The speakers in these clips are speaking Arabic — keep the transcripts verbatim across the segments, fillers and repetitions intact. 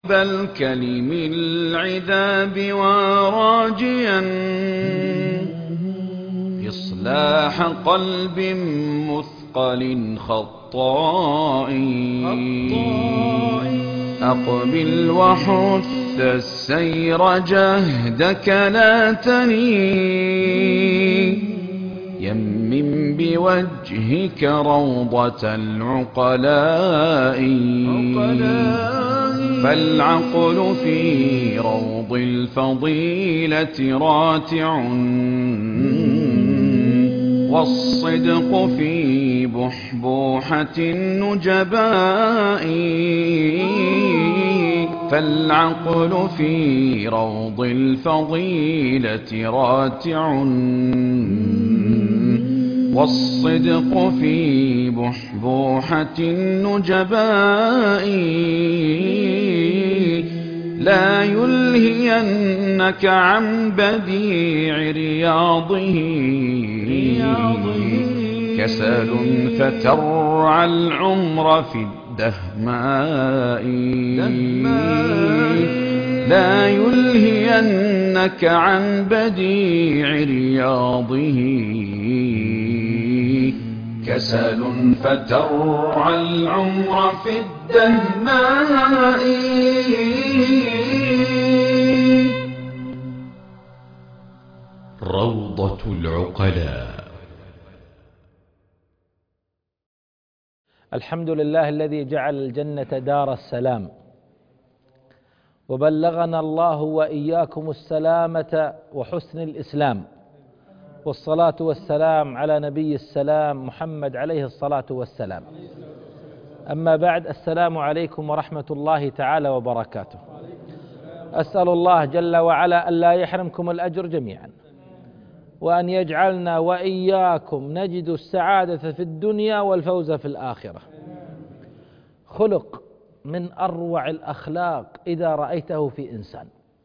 الكلم العذاب وراجيا إصلاح قلب مثقل خطاء أقبل وحث السير جهدك لا تني يمم بوجهك روضة العقلاء فالعقل في روض الفضيلة راتع والصدق في بحبوحة النجباء فالعقل في روض الفضيلة راتع والصدق في بحبوحة النجباء لا يلهينك عن بديع رياضه كسل فترعى العمر في الدهماء لا يلهينك عن بديع رياضه كسل فترعى العمر في الدهماء. روضة العقلاء. الحمد لله الذي جعل الجنة دار السلام، وبلغنا الله وإياكم السلامة وحسن الإسلام، والصلاة والسلام على نبي السلام محمد عليه الصلاة والسلام. أما بعد، السلام عليكم ورحمة الله تعالى وبركاته. أسأل الله جل وعلا أن لا يحرمكم الأجر جميعا، وأن يجعلنا وإياكم نجد السعادة في الدنيا والفوز في الآخرة. خلق من أروع الأخلاق إذا رأيته في إنسان،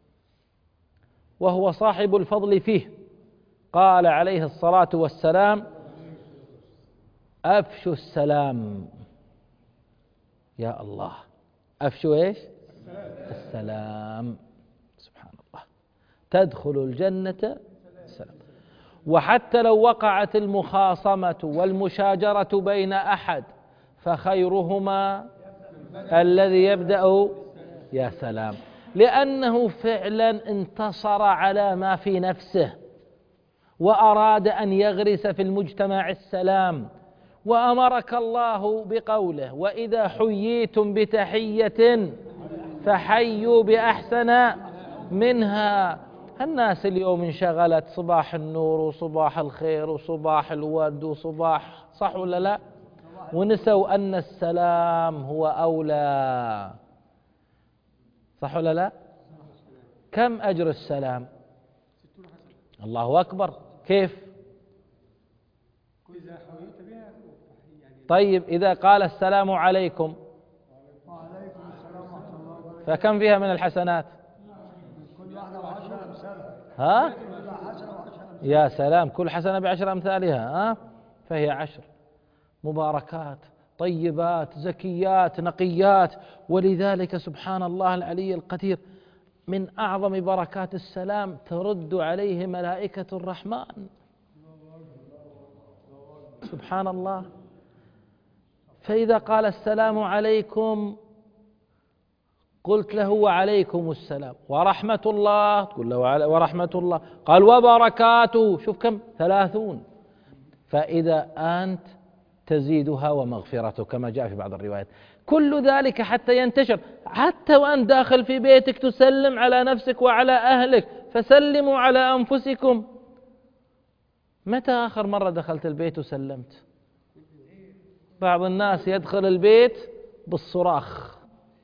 وهو صاحب الفضل فيه. قال عليه الصلاة والسلام: أفشوا السلام. يا الله، أفشوا إيش؟ السلام. سبحان الله، تدخل الجنة السلام. وحتى لو وقعت المخاصمة والمشاجرة بين أحد فخيرهما الذي يبدأ يا سلام، لأنه فعلا انتصر على ما في نفسه وأراد أن يغرس في المجتمع السلام. وأمرك الله بقوله: وإذا حييتم بتحية فحيوا بأحسن منها. الناس اليوم انشغلت صباح النور وصباح الخير وصباح الورد وصباح، صح ولا لا؟ ونسوا أن السلام هو أولى، صح ولا لا؟ كم أجر السلام؟ الله أكبر. كيف؟ طيب إذا قال السلام عليكم فكم فيها من الحسنات؟ ها؟ يا سلام، كل حسنة بعشر أمثالها. ها؟ فهي عشر مباركات طيبات زكيات نقيات. ولذلك سبحان الله العلي القدير، من أعظم بركات السلام ترد عليه ملائكة الرحمن. سبحان الله. فإذا قال السلام عليكم قلت له: وعليكم السلام ورحمة الله، تقول له: ورحمة الله. قال: وبركاته، شوف كم، ثلاثون. فإذا أنت تزيدها ومغفرته كما جاء في بعض الروايات. كل ذلك حتى ينتشر، حتى وأن داخل في بيتك تسلم على نفسك وعلى أهلك، فسلموا على أنفسكم. متى آخر مرة دخلت البيت وسلمت؟ بعض الناس يدخل البيت بالصراخ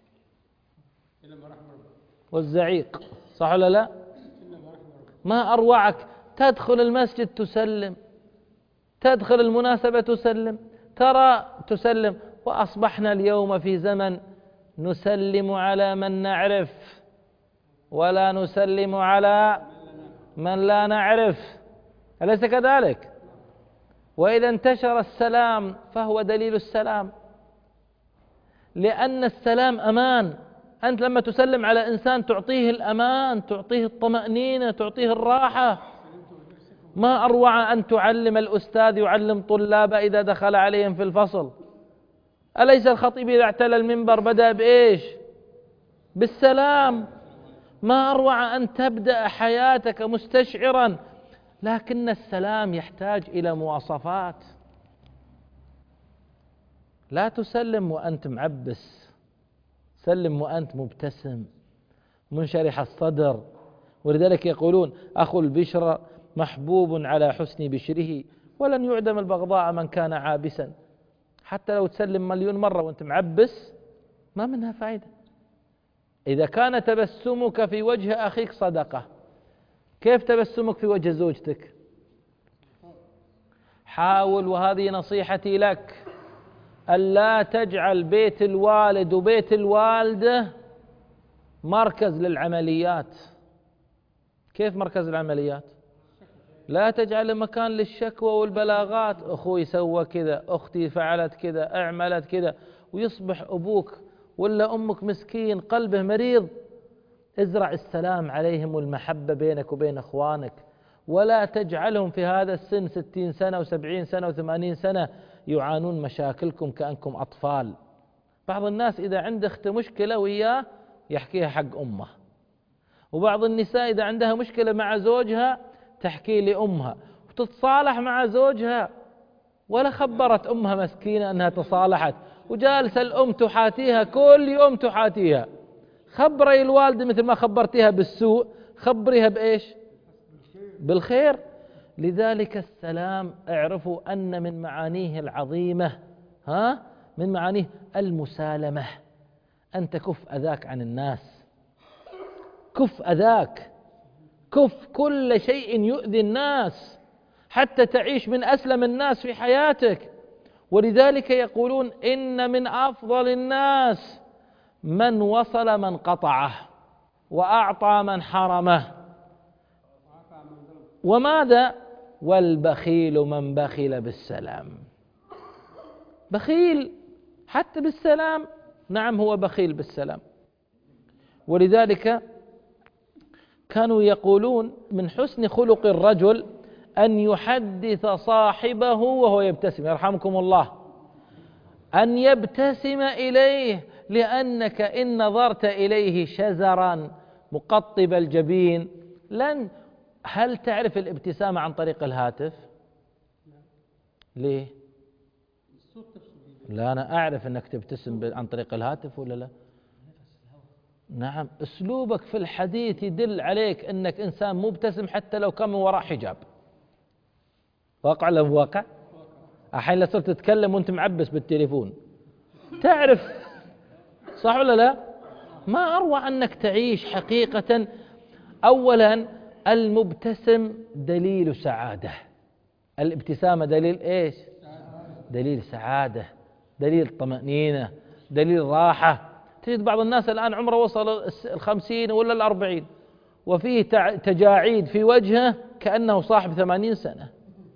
والزعيق، صح ولا لا؟ ما أروعك تدخل المسجد تسلم، تدخل المناسبة تسلم، ترى تسلم. وأصبحنا اليوم في زمن نسلم على من نعرف ولا نسلم على من لا نعرف، أليس كذلك؟ وإذا انتشر السلام فهو دليل السلام، لأن السلام أمان. أنت لما تسلم على إنسان تعطيه الأمان، تعطيه الطمأنينة، تعطيه الراحة. ما أروع أن تعلم الأستاذ يعلم طلابه إذا دخل عليهم في الفصل. أليس الخطيب إذا اعتلى المنبر بدأ بإيش؟ بالسلام. ما أروع أن تبدأ حياتك مستشعرا، لكن السلام يحتاج إلى مواصفات. لا تسلم وأنت معبس، سلم وأنت مبتسم منشرح الصدر. ولذلك يقولون أخو البشر محبوب على حسن بشره، ولن يعدم البغضاء من كان عابسا. حتى لو تسلم مليون مرة وأنت معبس ما منها فائدة. إذا كان تبسمك في وجه أخيك صدقة، كيف تبسمك في وجه زوجتك؟ حاول، وهذه نصيحتي لك، ألا تجعل بيت الوالد وبيت الوالدة مركز للعمليات. كيف مركز العمليات؟ لا تجعل مكان للشكوى والبلاغات، أخوي سوى كذا، أختي فعلت كذا، أعملت كذا، ويصبح أبوك ولا أمك مسكين قلبه مريض. ازرع السلام عليهم والمحبة بينك وبين أخوانك، ولا تجعلهم في هذا السن ستين سنة وسبعين سنة وثمانين سنة يعانون مشاكلكم كأنكم أطفال. بعض الناس إذا عنده أخت مشكلة وياه يحكيها حق أمه، وبعض النساء إذا عندها مشكلة مع زوجها تحكي لأمها وتتصالح مع زوجها، ولا خبرت أمها مسكينة أنها تصالحت، وجالسة الأم تحاتيها كل يوم تحاتيها. خبري الوالدة مثل ما خبرتيها بالسوء، خبريها بإيش؟ بالخير. لذلك السلام اعرفوا أن من معانيه العظيمة ها من معانيه المسالمة، أن تكف أذاك عن الناس، كف أذاك، كف كل شيء يؤذي الناس حتى تعيش من أسلم الناس في حياتك. ولذلك يقولون إن من أفضل الناس من وصل من قطعه وأعطى من حرمه. وماذا؟ والبخيل من بخل بالسلام. بخيل حتى بالسلام، نعم هو بخيل بالسلام. ولذلك كانوا يقولون من حسن خلق الرجل أن يحدث صاحبه وهو يبتسم، يرحمكم الله، أن يبتسم إليه، لأنك إن نظرت إليه شزرا مقطب الجبين لن. هل تعرف الابتسامة عن طريق الهاتف؟ ليه؟ لا أنا أعرف أنك تبتسم عن طريق الهاتف ولا لا؟ نعم، أسلوبك في الحديث يدل عليك أنك إنسان مبتسم حتى لو كان من وراء حجاب. واقع له واقع؟ أحيانا صرت تتكلم وأنت معبس بالتليفون، تعرف صح ولا لا؟ ما أروع أنك تعيش حقيقة. أولا المبتسم دليل سعادة، الابتسامة دليل إيش؟ دليل سعادة، دليل طمأنينة، دليل راحة. تجد بعض الناس الآن عمره وصل الخمسين ولا الأربعين وفيه تجاعيد في وجهه كأنه صاحب ثمانين سنة.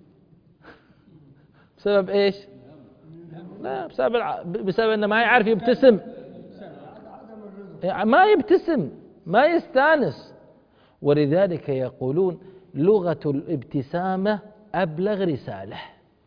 بسبب إيش؟ لا، بسبب بسبب أنه ما يعرف يبتسم، ما يبتسم، ما يستانس. ولذلك يقولون لغة الابتسامة أبلغ رسالة.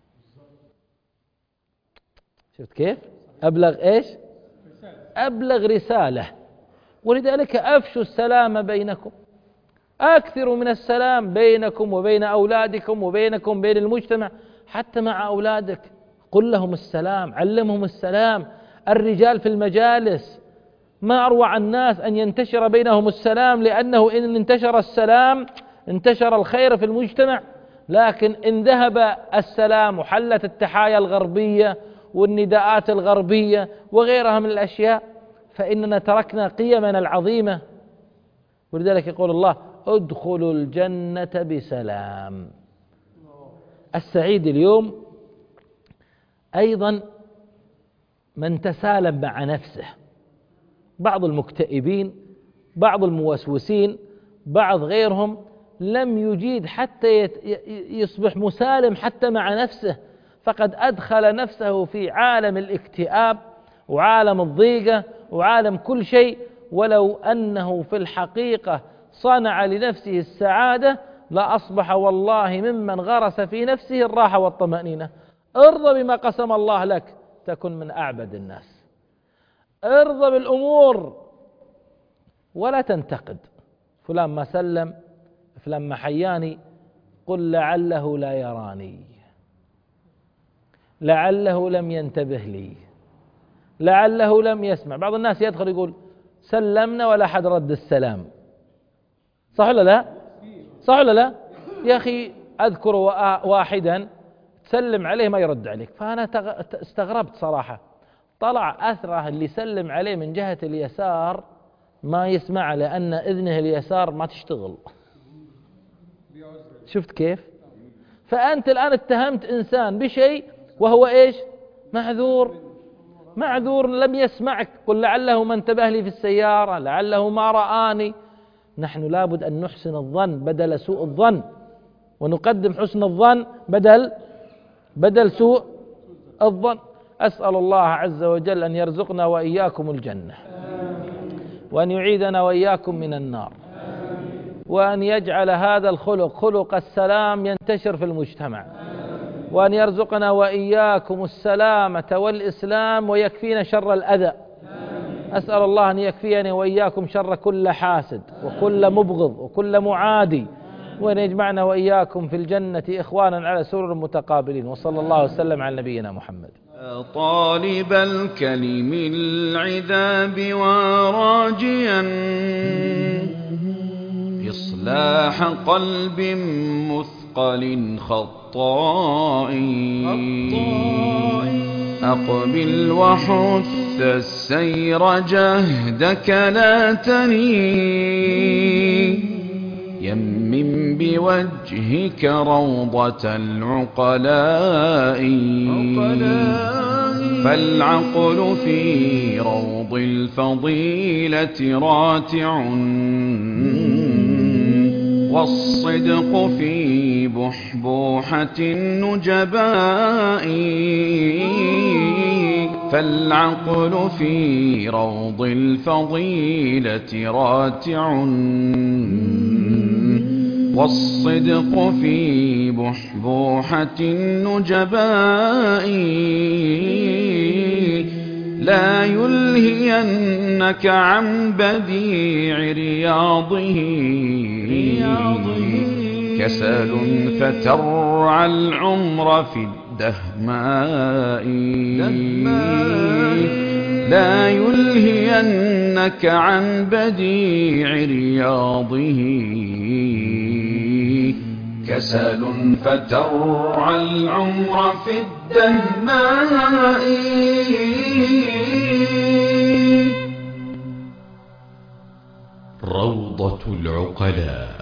شفت كيف؟ أبلغ إيش؟ أبلغ رسالة. ولذلك أفشوا السلام بينكم، أكثروا من السلام بينكم وبين أولادكم وبينكم بين المجتمع. حتى مع أولادك قل لهم السلام، علمهم السلام. الرجال في المجالس ما أروع الناس أن ينتشر بينهم السلام، لأنه إن انتشر السلام انتشر الخير في المجتمع. لكن إن ذهب السلام وحلت التحايا الغربية والنداءات الغربية وغيرها من الأشياء فإننا تركنا قيمنا العظيمة. ولذلك يقول الله ادخلوا الجنة بسلام. السعيد اليوم أيضا من تسالم مع نفسه. بعض المكتئبين، بعض الموسوسين، بعض غيرهم لم يجيد حتى يصبح مسالم حتى مع نفسه، فقد أدخل نفسه في عالم الاكتئاب وعالم الضيقة وعالم كل شيء، ولو أنه في الحقيقة صنع لنفسه السعادة لأصبح والله ممن غرس في نفسه الراحة والطمأنينة. ارضى بما قسم الله لك تكن من أعبد الناس، ارضى بالأمور ولا تنتقد. فلان ما سلم، فلان ما حياني، قل لعله لا يراني، لعله لم ينتبه لي، لعله لم يسمع. بعض الناس يدخل يقول سلمنا ولا حد رد السلام، صح ولا لا؟ صح ولا لا؟ يا أخي أذكر واحدا تسلم عليه ما يرد عليك، فأنا استغربت صراحة. طلع أثره اللي سلم عليه من جهة اليسار ما يسمع لأن إذنه اليسار ما تشتغل. شفت كيف؟ فأنت الآن اتهمت إنسان بشيء وهو إيش؟ معذور، معذور لم يسمعك. قل لعله ما انتبه لي في السيارة، لعله ما رآني. نحن لابد أن نحسن الظن بدل سوء الظن، ونقدم حسن الظن بدل بدل سوء الظن. أسأل الله عز وجل أن يرزقنا وإياكم الجنة، وأن يعيدنا وإياكم من النار، وأن يجعل هذا الخلق خلق السلام ينتشر في المجتمع، وأن يرزقنا وإياكم السلامة والإسلام ويكفينا شر الأذى. أسأل الله أن يكفيني وإياكم شر كل حاسد وكل مبغض وكل معادي، وأن يجمعنا وإياكم في الجنة إخوانا على سرر متقابلين. وصلى الله وسلم على نبينا محمد. طالب الكلم العذاب وراجيا إصلاح قلب مثقل خطاء، أقبل وحث السير جهدك لا تني، يمم بوجهك روضة العقلاء، فالعقل في روض الفضيلة راتع، والصدق في بحبوحة النجباء، فالعقل في روض الفضيلة راتع، والصدق في بحبوحة النجباء، لا يلهينك عن بديع رياضه كسل فترعى العمر في الدهماء، لا يلهينك عن بديع رياضه كسل فترعى العمر في الدهماء. روضة العقلاء.